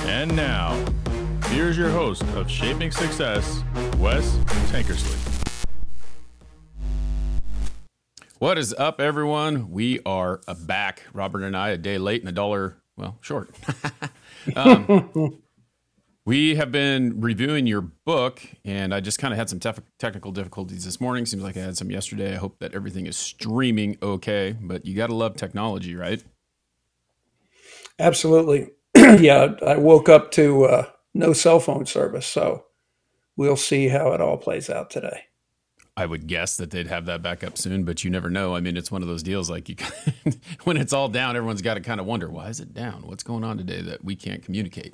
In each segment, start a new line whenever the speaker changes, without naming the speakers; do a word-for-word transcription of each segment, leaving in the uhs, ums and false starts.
And now, here's your host of Shaping Success, Wes Tankersley. What is up, everyone? We are back. Robert and I, a day late and a dollar, well, short. um, we have been reviewing your book, and I just kind of had some tef- technical difficulties this morning. Seems like I had some yesterday. I hope that everything is streaming okay, but you got to love technology, right?
Absolutely. Yeah, I woke up to uh, no cell phone service, so we'll see how it all plays out today.
I would guess that they'd have that back up soon, but you never know. I mean, it's one of those deals like you when it's all down, everyone's got to kind of wonder, why is it down? What's going on today that we can't communicate?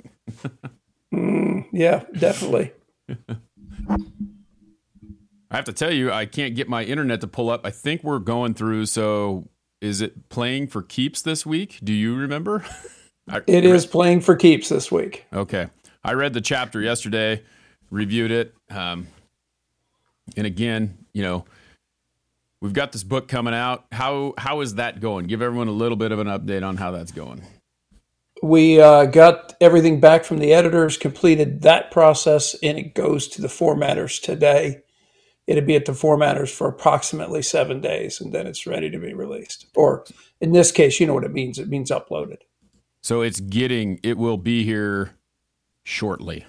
mm, yeah, definitely.
I have to tell you, I can't get my internet to pull up. I think we're going through, so is it playing for keeps this week? Do you remember?
I, it read, is playing for keeps this week.
Okay. I read the chapter yesterday, reviewed it. Um, and again, you know, we've got this book coming out. How How is that going? Give everyone a little bit of an update on how that's going.
We uh, got everything back from the editors, completed that process, and it goes to the formatters today. It'll be at the formatters for approximately seven days, and then it's ready to be released. Or in this case, you know what it means. It means uploaded.
So it's getting, it will be here shortly.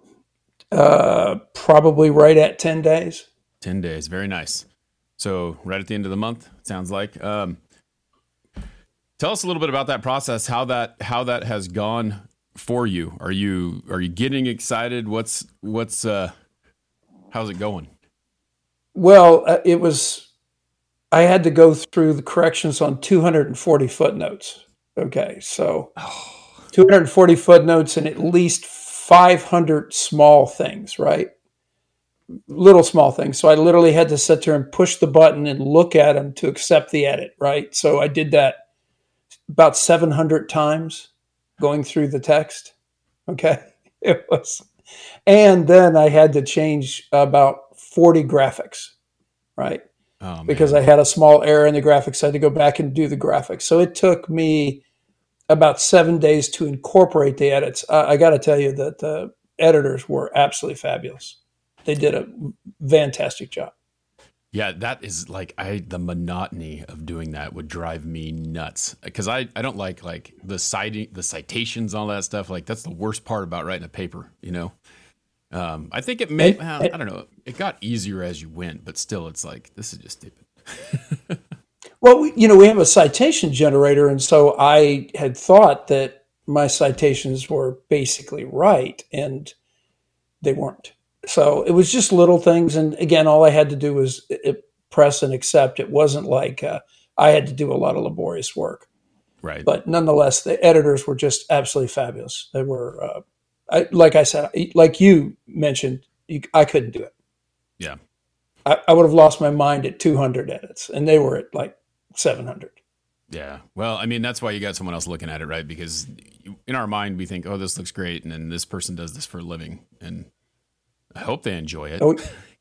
Uh, probably right at ten days.
ten days. Very nice. So right at the end of the month, it sounds like. Um, tell us a little bit about that process, how that, how that has gone for you. Are you, are you getting excited? What's, what's, uh, how's it going?
Well, uh, it was, I had to go through the corrections on two hundred forty footnotes. Okay, so two hundred forty footnotes and at least five hundred small things, right? Little small things. So I literally had to sit there and push the button and look at them to accept the edit, right? So I did that about seven hundred times going through the text. Okay, it was. And then I had to change about forty graphics, right?
Oh,
because I had a small error in the graphics. I had to go back and do the graphics. So it took me about seven days to incorporate the edits. Uh, I got to tell you that the editors were absolutely fabulous. They did a fantastic job.
Yeah, that is like, I, the monotony of doing that would drive me nuts. Cause I, I don't like, like the citing, the citations, all that stuff. Like that's the worst part about writing a paper, you know? Um, I think it may, well, I don't know. It got easier as you went, but still it's like, this is just stupid.
Well, we, you know, we have a citation generator. And so I had thought that my citations were basically right, and they weren't. So it was just little things. And again, all I had to do was press and accept. It wasn't like uh, I had to do a lot of laborious work.
Right.
But nonetheless, the editors were just absolutely fabulous. They were, uh, I, like I said, like you mentioned, you, I couldn't do it.
Yeah.
I, I would have lost my mind at two hundred edits, and they were at like seven hundred.
Yeah. Well, I mean, that's why you got someone else looking at it, right? Because in our mind, we think, oh, this looks great. And then this person does this for a living. And I hope they enjoy it.
Oh,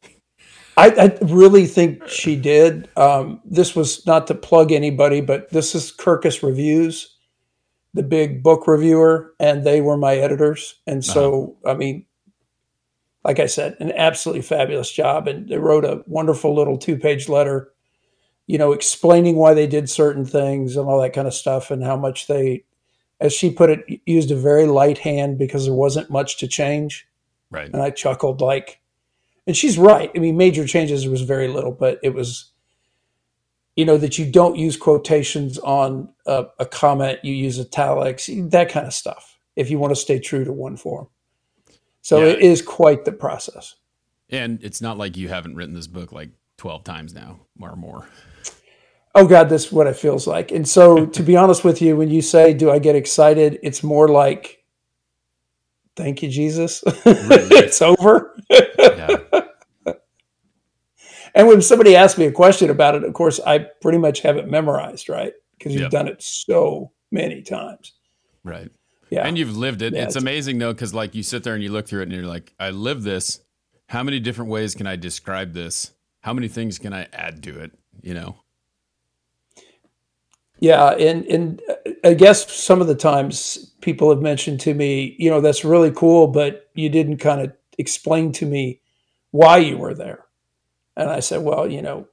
I, I really think she did. Um, this was not to plug anybody, but this is Kirkus Reviews, the big book reviewer, and they were my editors. And so, uh-huh. I mean, like I said, an absolutely fabulous job. And they wrote a wonderful little two-page letter, you know, explaining why they did certain things and all that kind of stuff, and how much they, as she put it, used a very light hand because there wasn't much to change.
Right.
And I chuckled like, and she's right. I mean, major changes was very little, but it was, you know, that you don't use quotations on a, a comment, you use italics, that kind of stuff, if you want to stay true to one form. So yeah. It is quite the process.
And it's not like you haven't written this book like twelve times now or more.
Oh God, this is what it feels like. And so to be honest with you, when you say, do I get excited? It's more like, thank you, Jesus. It's over. Yeah. And when somebody asks me a question about it, of course, I pretty much have it memorized, right? Because you've yep. done it so many times.
Right. Yeah. And you've lived it. Yeah, it's, it's amazing though, because like you sit there and you look through it and you're like, I live this. How many different ways can I describe this? How many things can I add to it? You know?
Yeah, and and I guess some of the times people have mentioned to me, you know, that's really cool, but you didn't kind of explain to me why you were there. And I said, well, you know,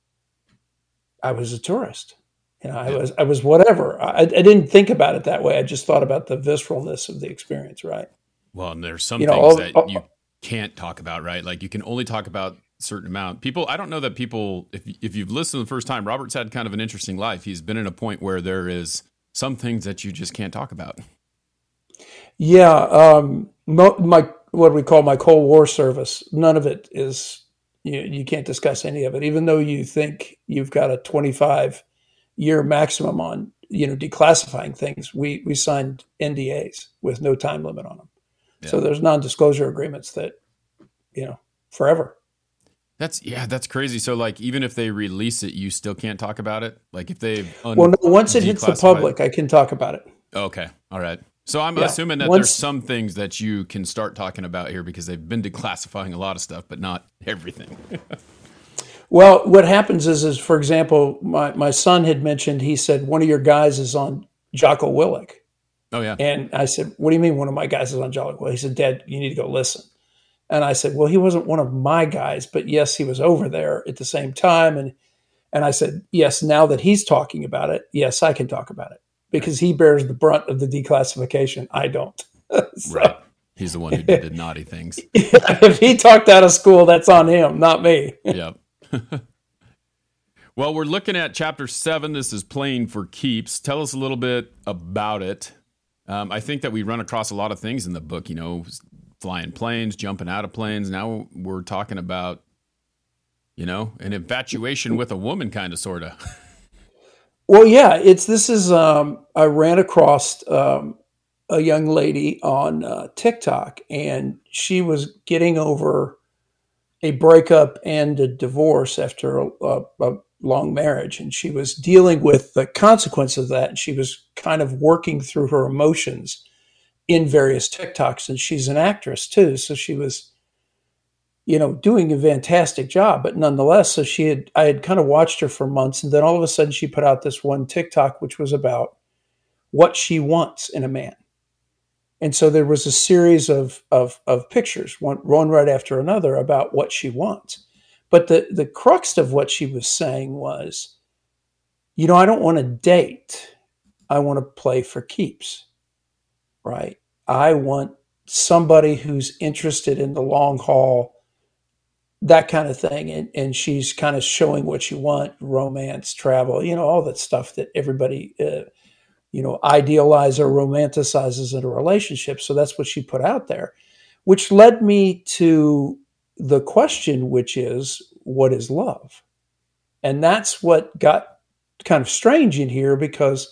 I was a tourist. You know, I
Yeah.
was I was whatever. I, I didn't think about it that way. I just thought about the visceralness of the experience, right?
Well, and there's some
You know,
things
all,
that you
all,
can't talk about, right? Like you can only talk about a certain amount. People, I don't know that people, if if you've listened the first time, Robert's had kind of an interesting life. He's been in a point where there is some things that you just can't talk about.
yeah. Um, mo- my what we call my Cold War service. None of it is you. You can't discuss any of it, even though you think you've got a twenty-five year maximum on you know declassifying things. We we signed N D As with no time limit on them.
Yeah.
So there's non-disclosure agreements that you know forever.
That's yeah, that's crazy. So like even if they release it, you still can't talk about it? Like if they un-
Well, no, once it hits the
declassify it?
public, I can talk about it.
Okay. All right. So I'm
Yeah.
assuming that there's
Once,
some things that you can start talking about here because they've been declassifying a lot of stuff, but not everything.
well, what happens is, is for example, my, my son had mentioned, he said, one of your guys is on Jocko Willick.
Oh yeah.
And I said, what do you mean one of my guys is on Jocko Willick? He said, Dad, you need to go listen. And I said, well, he wasn't one of my guys, but yes, he was over there at the same time. And, and I said, yes, now that he's talking about it, yes, I can talk about it because he bears the brunt of the declassification. I don't. So,
Right. He's the one who did the naughty things.
if he talked out of school, that's on him, not me.
Yeah. Well, we're looking at chapter seven. This is Playing for Keeps. Tell us a little bit about it. Um, I think that we run across a lot of things in the book, you know, flying planes, jumping out of planes. Now we're talking about, you know, an infatuation with a woman, kind of, sort of.
Well, yeah, it's this is um, I ran across um, a young lady on uh, TikTok, and she was getting over a breakup and a divorce after a, a, a long marriage, and she was dealing with the consequence of that. And she was kind of working through her emotions in various TikToks, and she's an actress too, so she was, you know, doing a fantastic job. But nonetheless, so she had, I had kind of watched her for months, and then all of a sudden she put out this one TikTok, which was about what she wants in a man. And so there was a series of of, of pictures, one, one right after another, about what she wants. But the, the crux of what she was saying was, you know, I don't want to date. I want to play for keeps, right? I want somebody who's interested in the long haul, that kind of thing. And, and she's kind of showing what you want, romance, travel, you know, all that stuff that everybody, uh, you know, idealizes or romanticizes in a relationship. So that's what she put out there, which led me to the question, which is, what is love? And that's what got kind of strange in here, because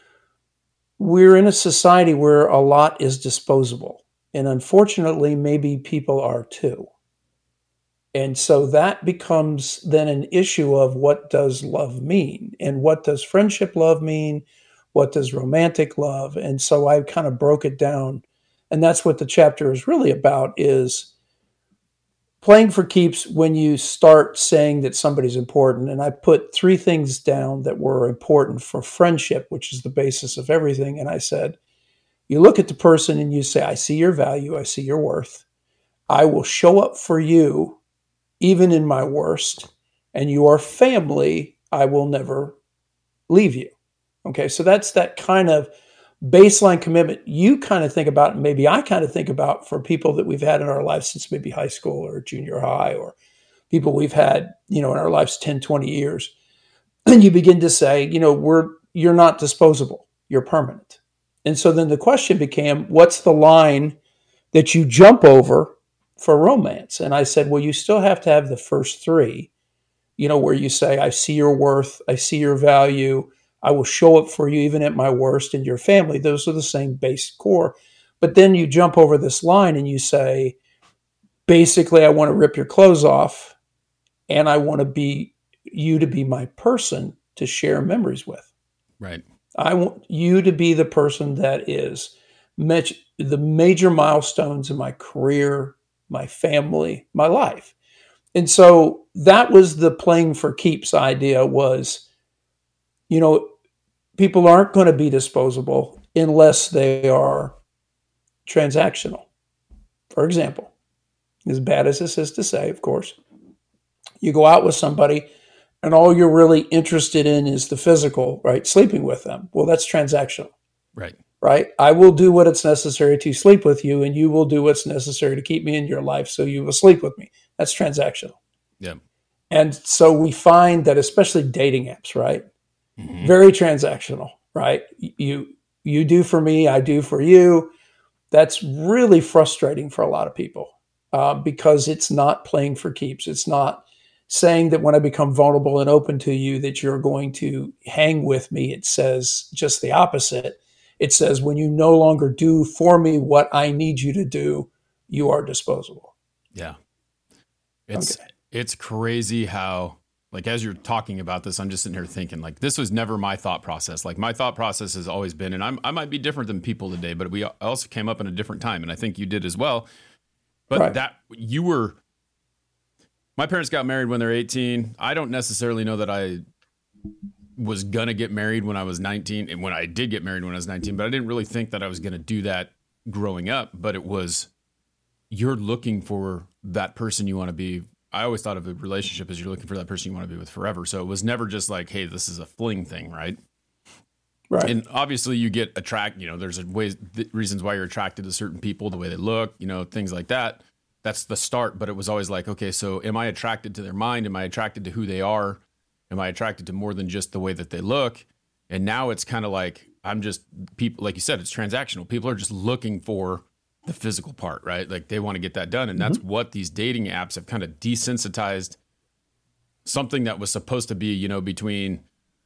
we're in a society where a lot is disposable. And unfortunately, maybe people are too. And so that becomes then an issue of what does love mean? And what does friendship love mean? What does romantic love? And so I kind of broke it down. And that's what the chapter is really about, is playing for keeps when you start saying that somebody's important. And I put three things down that were important for friendship, which is the basis of everything. And I said, you look at the person and you say, I see your value. I see your worth. I will show up for you even in my worst, and your family, I will never leave you. Okay, so that's that kind of baseline commitment you kind of think about, and maybe I kind of think about for people that we've had in our lives since maybe high school or junior high, or people we've had, you know, in our lives ten, twenty years. And you begin to say, you know, we're you're not disposable, you're permanent. And so then the question became, what's the line that you jump over for romance? And I said, well, you still have to have the first three, you know, where you say, I see your worth, I see your value, I will show up for you even at my worst, and your family. Those are the same base core. But then you jump over this line and you say, basically, I want to rip your clothes off, and I want to be you to be my person to share memories with.
Right.
I want you to be the person that is the major milestones in my career, my family, my life. And so that was the playing for keeps idea, was, you know, people aren't going to be disposable unless they are transactional. For example, as bad as this is to say, of course, you go out with somebody and all you're really interested in is the physical, right? Sleeping with them. Well, that's transactional.
Right.
Right. I will do what it's necessary to sleep with you, and you will do what's necessary to keep me in your life, so you will sleep with me. That's transactional.
Yeah.
And so we find that, especially dating apps, right? Mm-hmm. Very transactional, right? You you do for me, I do for you. That's really frustrating for a lot of people uh, because it's not playing for keeps. It's not saying that when I become vulnerable and open to you that you're going to hang with me. It says just the opposite. It says when you no longer do for me what I need you to do, you are disposable.
Yeah. It's
okay.
It's crazy how, like, as you're talking about this, I'm just sitting here thinking, like, this was never my thought process. Like, my thought process has always been, and I'm, I might be different than people today, but we also came up in a different time, and I think you did as well. But right. that you were, my parents got married when they're eighteen. I don't necessarily know that I was going to get married when I was nineteen, and when I did get married when I was nineteen, but I didn't really think that I was going to do that growing up. But it was, you're looking for that person you want to be. I always thought of a relationship as you're looking for that person you want to be with forever. So it was never just like, hey, this is a fling thing, right?
Right.
And obviously you get attract, you know, there's ways, th- reasons why you're attracted to certain people, the way they look, you know, things like that. That's the start. But it was always like, okay, so am I attracted to their mind? Am I attracted to who they are? Am I attracted to more than just the way that they look? And now it's kind of like, I'm just people, like you said, it's transactional. People are just looking for the physical part, right? Like they want to get that done. And that's mm-hmm. what these dating apps have kind of desensitized something that was supposed to be, you know, between,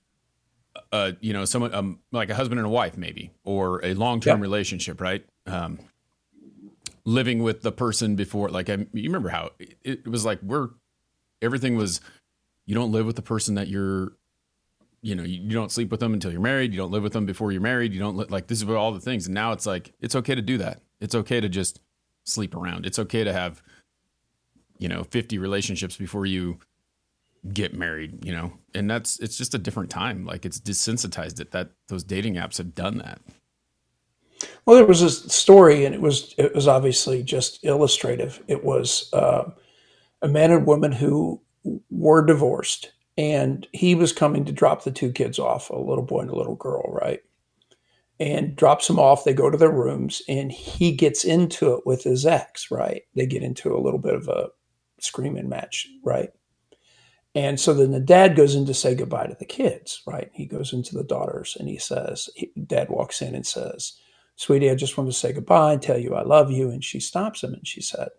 uh, you know, someone um, like a husband and a wife, maybe, or a long-term yep. relationship, right? Um, living with the person before, like, I, you remember how it, it was like, we're, everything was, you don't live with the person that you're, you know, you, you don't sleep with them until you're married. You don't live with them before you're married. You don't li- like, this is all the things. And now it's like, it's okay to do that. It's okay to just sleep around. It's okay to have, you know, fifty relationships before you get married, you know, and that's, it's just a different time. Like it's desensitized it that those dating apps have done that.
Well, there was a story and it was, it was obviously just illustrative. It was uh, a man and woman who were divorced and he was coming to drop the two kids off, a little boy and a little girl, right? And drops them off. They go to their rooms and he gets into it with his ex, right? They get into a little bit of a screaming match, right? And so then the dad goes in to say goodbye to the kids, right? He goes into the daughters and he says, he, dad walks in and says, sweetie, I just want to say goodbye and tell you I love you. And she stops him and she said,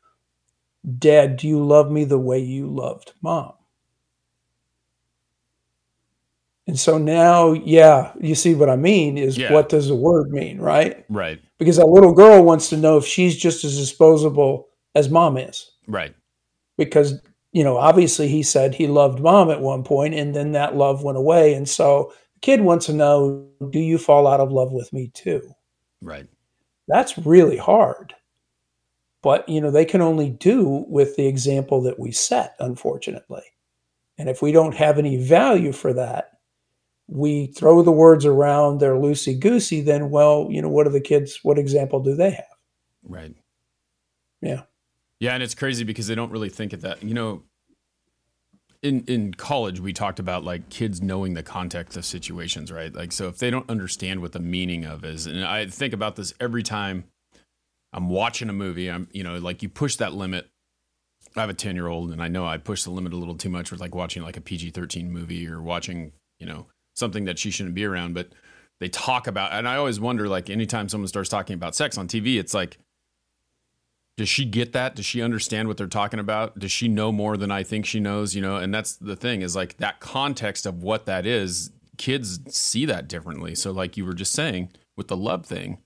Dad, do you love me the way you loved Mom? And so now, yeah, you see what I mean is yeah. What does the word mean, right?
Right.
Because that little girl wants to know if she's just as disposable as Mom is.
Right.
Because, you know, obviously he said he loved Mom at one point and then that love went away. And so the kid wants to know, do you fall out of love with me too?
Right.
That's really hard. But, you know, they can only do with the example that we set, unfortunately. And if we don't have any value for that, we throw the words around, they're loosey-goosey, then, well, you know, what are the kids, what example do they have?
Right.
Yeah.
Yeah, and it's crazy because they don't really think of that. You know, in in college, we talked about, like, kids knowing the context of situations, right? Like, so if they don't understand what the meaning of is, and I think about this every time I'm watching a movie, I'm, you know, like, you push that limit. I have a ten-year-old, and I know I push the limit a little too much with, like, watching, like, a P G thirteen movie or watching, you know, something that she shouldn't be around, but they talk about, and I always wonder, like, anytime someone starts talking about sex on T V, it's like, does she get that? Does she understand what they're talking about? Does she know more than I think she knows? You know, and that's the thing is like that context of what that is, kids see that differently. So like you were just saying with the love thing,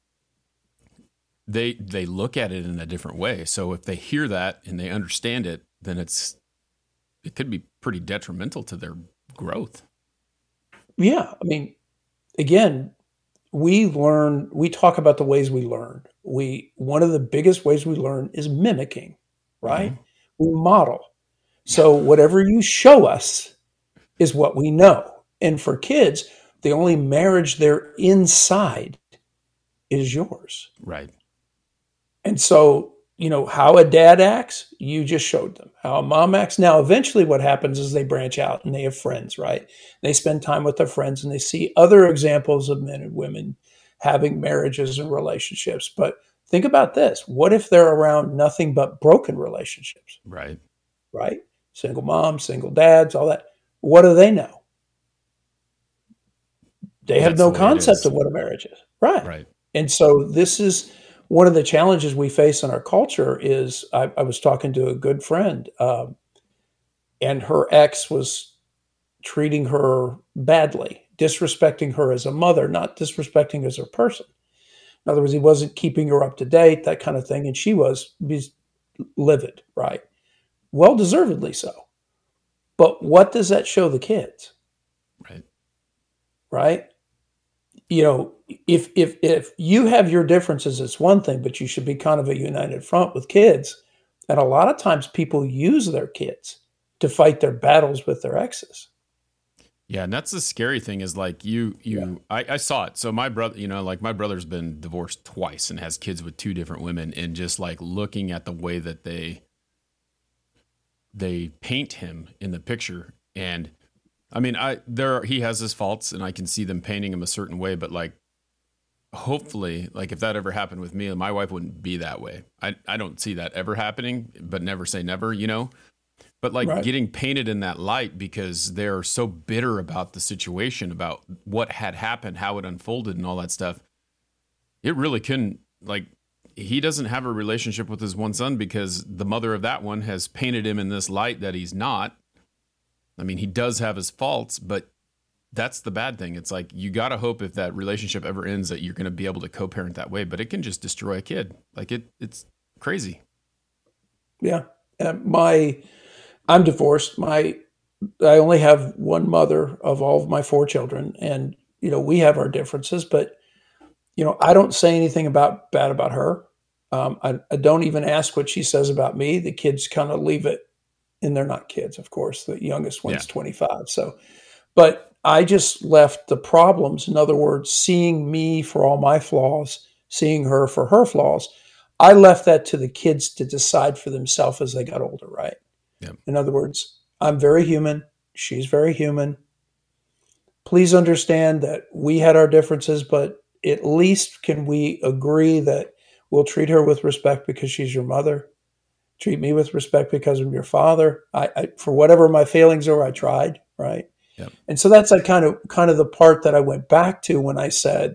they, they look at it in a different way. So if they hear that and they understand it, then it's, it could be pretty detrimental to their growth.
Yeah. I mean, again, we learn, we talk about the ways we learn. We, one of the biggest ways we learn is mimicking, right? Mm-hmm. We model. So whatever you show us is what we know. And for kids, The only marriage they're inside is yours.
Right.
And so, you know, how a dad acts, you just showed them. How a mom acts. Now, eventually what happens is they branch out and they have friends, right? They spend time with their friends and they see other examples of men and women having marriages and relationships. But think about this. What if they're around nothing but broken relationships?
Right.
Right? Single moms, single dads, all that. What do they know? They have
That's
no
the way it
concept
is.
of what a marriage is. Right.
Right.
And so this is one of the challenges we face in our culture is I, I was talking to a good friend um, and her ex was treating her badly, disrespecting her as a mother, not disrespecting as a person. In other words, he wasn't keeping her up to date, that kind of thing. And she was livid, right? Well, deservedly so. But what does that show the kids?
Right.
Right? You know, if if if you have your differences, it's one thing, but you should be kind of a united front with kids. And a lot of times people use their kids to fight their battles with their exes.
Yeah, and that's the scary thing is like you you
Yeah.
I, I saw it. So my brother, you know, like my brother's been divorced twice and has kids with two different women, and just like looking at the way that they they paint him in the picture. And I mean, I there he has his faults and I can see them painting him a certain way, but like hopefully, like if that ever happened with me, my wife wouldn't be that way. I, I don't see that ever happening, but never say never, you know? But like
Right.
getting painted in that light because they're so bitter about the situation, about what had happened, how it unfolded and all that stuff. It really couldn't, like, he doesn't have a relationship with his one son because the mother of that one has painted him in this light that he's not. I mean, he does have his faults, but that's the bad thing. It's like, you got to hope if that relationship ever ends that you're going to be able to co-parent that way, but it can just destroy a kid. Like it, it's crazy.
Yeah. Uh, my, I'm divorced. My, I only have one mother of all of my four children, and you know we have our differences, but you know I don't say anything about bad about her. Um, I, I don't even ask what she says about me. The kids kind of leave it, and they're not kids, of course. The youngest one's
Yeah.
twenty-five. So, but I just left the problems. In other words, seeing me for all my flaws, seeing her for her flaws. I left that to the kids to decide for themselves as they got older, right?
Yep.
In other words, I'm very human. She's very human. Please understand that we had our differences, but at least can we agree that we'll treat her with respect because she's your mother. Treat me with respect because I'm your father. I, I for whatever my failings are, I tried, right?
Yep.
And so that's like kind of kind of the part that I went back to when I said,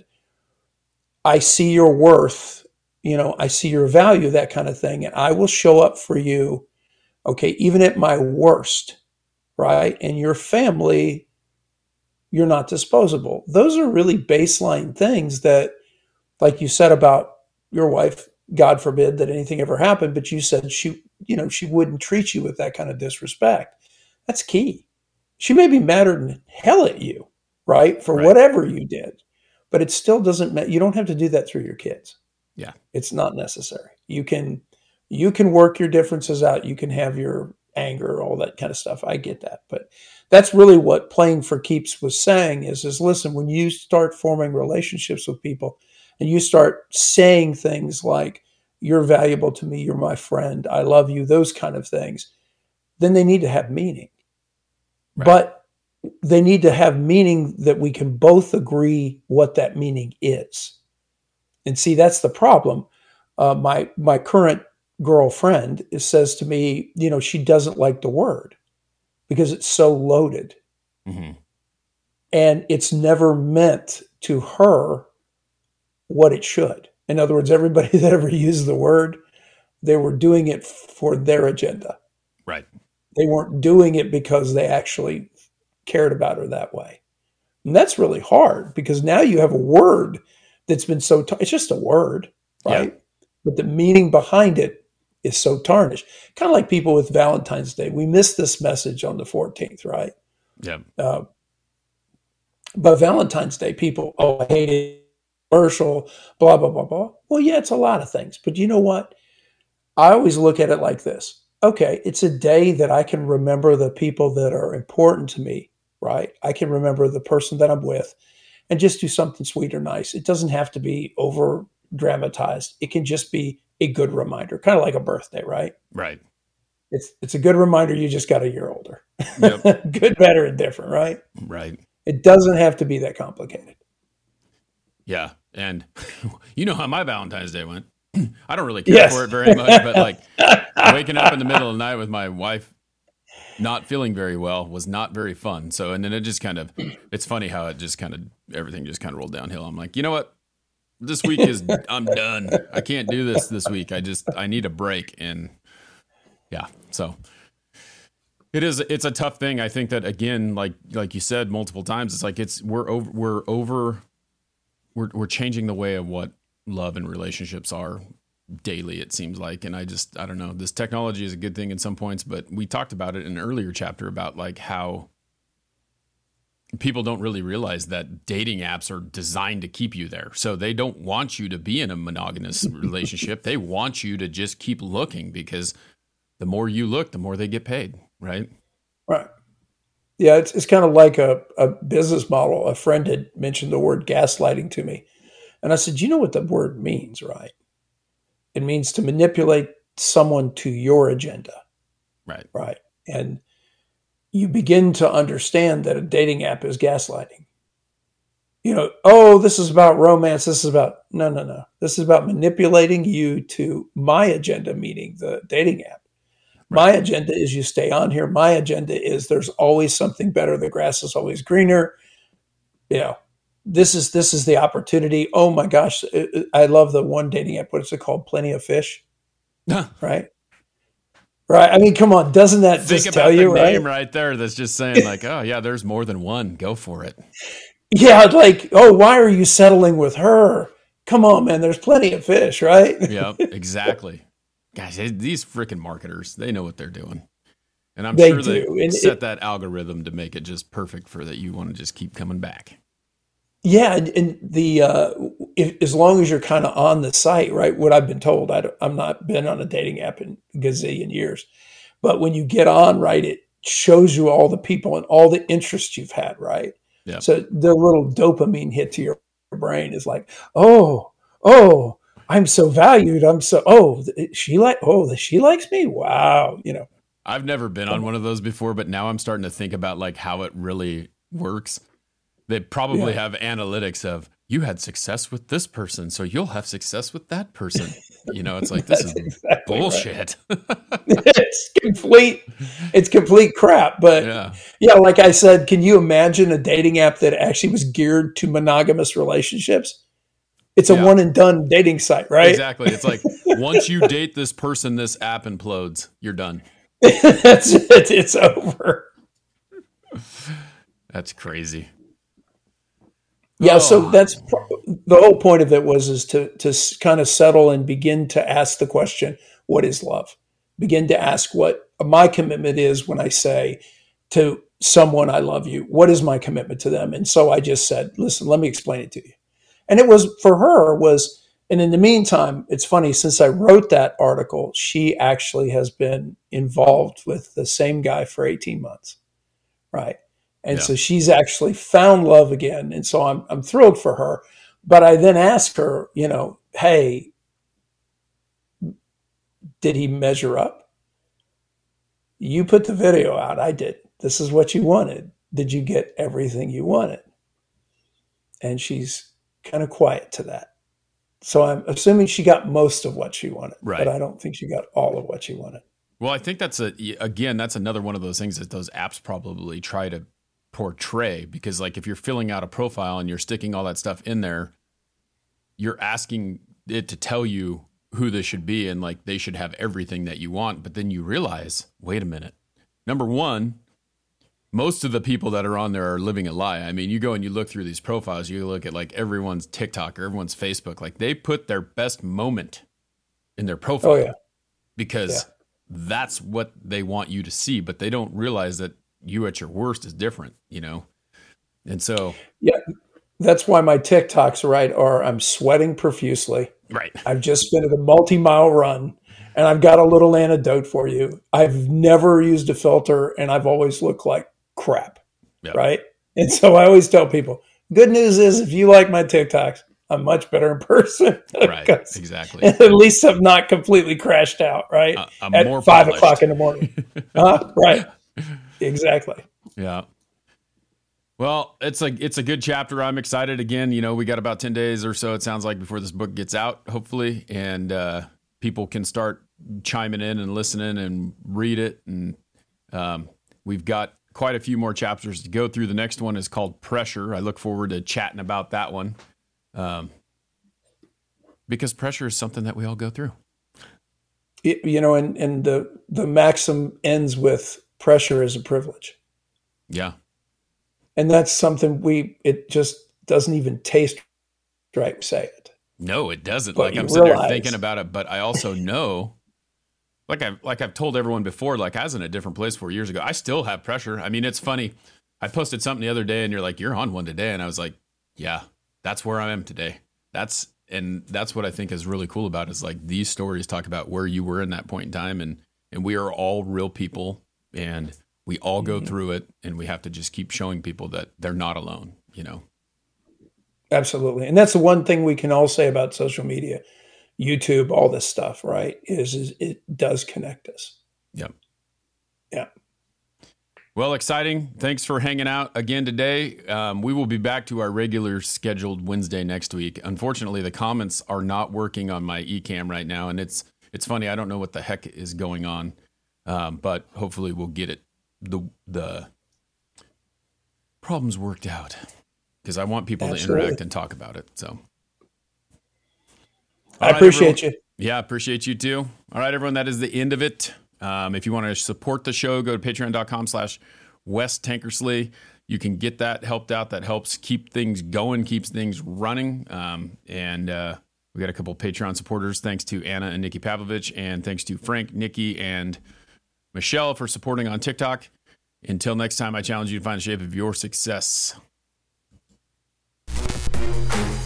I see your worth, you know, I see your value, that kind of thing, and I will show up for you. Okay, even at my worst, right? And your family, you're not disposable. Those are really baseline things that, like you said about your wife, God forbid that anything ever happened, but you said she, you know, she wouldn't treat you with that kind of disrespect. That's key. She may be madder than hell at you, right? For
Right.
whatever you did, but it still doesn't matter. You don't have to do that through your kids.
Yeah.
It's not necessary. You can, you can work your differences out. You can have your anger, all that kind of stuff. I get that. But that's really what Playing for Keeps was saying is, is listen, when you start forming relationships with people and you start saying things like, you're valuable to me, you're my friend, I love you, those kind of things, then they need to have meaning.
Right.
But they need to have meaning that we can both agree what that meaning is. And see, that's the problem. Uh, my my current girlfriend is, says to me, you know, she doesn't like the word because it's so loaded.
Mm-hmm.
And it's never meant to her what it should. In other words, everybody that ever used the word, they were doing it for their agenda.
Right.
They weren't doing it because they actually cared about her that way. And that's really hard because now you have a word that's been so, t- it's just a word, right?
Yeah.
But the meaning behind it is so tarnished. Kind of like people with Valentine's Day. We missed this message on the fourteenth, right?
Yeah.
Uh, but Valentine's Day, people, oh, I hate it, commercial, blah, blah, blah, blah. Well, yeah, it's a lot of things. But you know what? I always look at it like this. Okay, it's a day that I can remember the people that are important to me, right? I can remember the person that I'm with. and just do something sweet or nice. It doesn't have to be over dramatized. It can just be a good reminder, kind of like a birthday, right?
Right.
It's it's a good reminder you just got a year older.
Yep.
Good, better, and different, right?
Right.
It doesn't have to be that complicated.
Yeah. And you know how my Valentine's Day went. I don't really care
Yes.
for it very much, but like waking up in the middle of the night with my wife not feeling very well was not very fun. So, and then it just kind of, it's funny how it just kind of, everything just kind of rolled downhill. I'm like, you know what? This week is, I'm done. I can't do this this week. I just, I need a break. And yeah, so it is, it's a tough thing. I think that again, like, like you said multiple times, it's like, it's, we're over, we're over, we're, we're changing the way of what love and relationships are daily, it seems like. And I just, I don't know, this technology is a good thing in some points, but we talked about it in an earlier chapter about like how people don't really realize that dating apps are designed to keep you there. So they don't want you to be in a monogamous relationship. They want you to just keep looking, because the more you look, the more they get paid. Right.
Right. Yeah. It's, it's kind of like a, a business model. A friend had mentioned the word gaslighting to me. And I said, you know what the word means, right? It means to manipulate someone to your agenda.
Right.
Right. And you begin to understand that a dating app is gaslighting. You know, oh, this is about romance. This is about, no, no, no. This is about manipulating you to my agenda, meaning the dating app. Right. My agenda is you stay on here. My agenda is there's always something better. The grass is always greener. You know, this is, this is the opportunity. Oh my gosh. I love the one dating app. What is it called? Plenty of Fish. Right. Right. I mean, come on. Doesn't that
Think
just
about
tell you,
the
right?
name right there that's just saying like, oh yeah, there's more than one. Go for it.
Yeah. Like, oh, why are you settling with her? Come on, man. There's plenty of fish, right?
Yeah, exactly. Guys, these freaking marketers, they know what they're doing. And I'm
They
sure they
do. And
set
it-
that algorithm to make it just perfect for that. You want to just keep coming back.
Yeah. And, and the, uh, if, as long as you're kind of on the site, right? What I've been told, I don't, I'm not been on a dating app in a gazillion years, but when you get on, right, it shows you all the people and all the interests you've had, right?
Yeah.
So the little dopamine hit to your brain is like, oh, oh, I'm so valued. I'm so, oh, she like, oh, she likes me. Wow. You know,
I've never been on one of those before, but now I'm starting to think about like how it really works. They probably
Yeah.
have analytics of you had success with this person, so you'll have success with that person. You know, it's like, this
That's
is
exactly
bullshit.
it's complete, it's complete crap. But
Yeah.
yeah, like I said, can you imagine a dating app that actually was geared to monogamous relationships? It's a
Yeah.
one and done dating site, right?
Exactly. It's like once you date this person, this app implodes. You're done.
That's it. It's over.
That's crazy.
Yeah,
Oh.
so that's the whole point of it was is to to kind of settle and begin to ask the question, what is love? Begin to ask what my commitment is when I say to someone, I love you. What is my commitment to them? And so I just said, listen, let me explain it to you. And it was for her was, and in the meantime, it's funny, since I wrote that article, she actually has been involved with the same guy for eighteen months. Right. And
Yeah.
so she's actually found love again. And so I'm, I'm thrilled for her. But I then asked her, you know, hey, did he measure up? You put the video out. I did. This is what you wanted. Did you get everything you wanted? And she's kind of quiet to that. So I'm assuming she got most of what she wanted,
Right.
but I don't think she got all of what she wanted.
Well, I think that's a, again, that's another one of those things that those apps probably try to portray, because like if you're filling out a profile and you're sticking all that stuff in there, you're asking it to tell you who this should be and like they should have everything that you want. But then you realize, wait a minute. Number one, most of the people that are on there are living a lie. I mean, you go and you look through these profiles, you look at like everyone's TikTok or everyone's Facebook, like they put their best moment in their profile.
Oh, yeah.
Because
Yeah.
that's what they want you to see, but they don't realize that you at your worst is different, you know? And so,
Yeah. That's why my TikToks, right, are I'm sweating profusely.
right.
I've just been at a multi-mile run and I've got a little antidote for you. I've never used a filter and I've always looked like crap.
Yeah.
Right. And so I always tell people, good news is if you like my TikToks, I'm much better in person.
Right. Exactly.
At least I'm not completely crashed out, right?
Uh, I'm
At
more
five
polished.
o'clock in the morning. uh, right. Exactly.
Yeah. Well, it's a it's a good chapter. I'm excited. Again, you know, we got about ten days or so, it sounds like, before this book gets out, hopefully, and uh, people can start chiming in and listening and read it. And um, we've got quite a few more chapters to go through. The next one is called Pressure. I look forward to chatting about that one, um, because pressure is something that we all go through.
It, you know, and, and the the maxim ends with pressure is a privilege.
Yeah.
And that's something we, it just doesn't even taste right to say it.
No, it doesn't.
But
like I'm
you
sitting there
realize-
thinking about it, but I also know, like I've, like I've told everyone before, like I was in a different place four years ago. I still have pressure. I mean, it's funny. I posted something the other day and you're like, you're on one today. And I was like, yeah, that's where I am today. That's, and that's what I think is really cool about it, is like these stories talk about where you were in that point in time. And, and we are all real people, and we all go
Mm-hmm.
through it, and we have to just keep showing people that they're not alone, you know?
Absolutely. And that's the one thing we can all say about social media, YouTube, all this stuff, right? Is, is it does connect us.
Yep.
Yeah.
Well, exciting. Thanks for hanging out again today. Um, we will be back to our regular scheduled Wednesday next week. Unfortunately, the comments are not working on my eCam right now, and it's it's funny. I don't know what the heck is going on, um, but hopefully we'll get it the the problems worked out, because I want people
Absolutely.
to interact and talk about it. So,
I
All right,
appreciate
everyone.
you.
Yeah, appreciate you too. All right, everyone, that is the end of it. Um, if you want to support the show, go to patreon.com slash Wes Tankersley. You can get that helped out. That helps keep things going, keeps things running. Um, and uh, we got a couple of Patreon supporters. Thanks to Anna and Nikki Pavlovich, and thanks to Frank, Nikki, and Michelle for supporting on TikTok. Until next time, I challenge you to find the shape of your success.